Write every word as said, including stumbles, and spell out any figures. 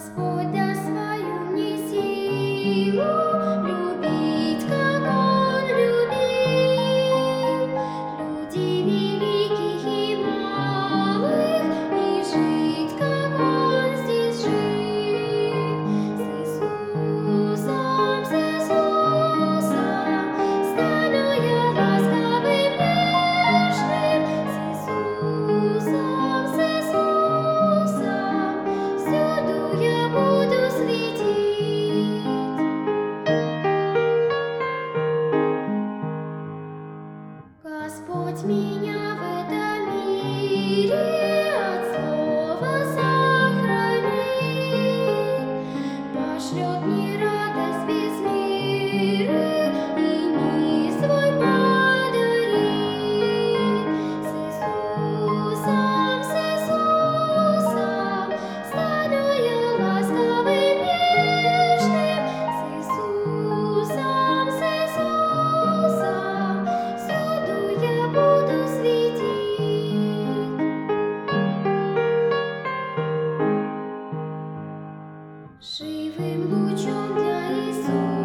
Господь даст свою мне силу любить, как Он любил людей великих и малых, и жить, как Он здесь жил. С Иисусом, с Иисусом стану я ласковым, нежным. С Иисусом, с Иисусом всюду я буду светить. Господь меня в этом мире от злого сохранит, пошлет мне радость без меры и мир свой подарит. С Иисусом, с Иисусом стану я ласковым, нежным. С Иисусом, с Иисусом всюду я буду светить. Живым лучом для Иисуса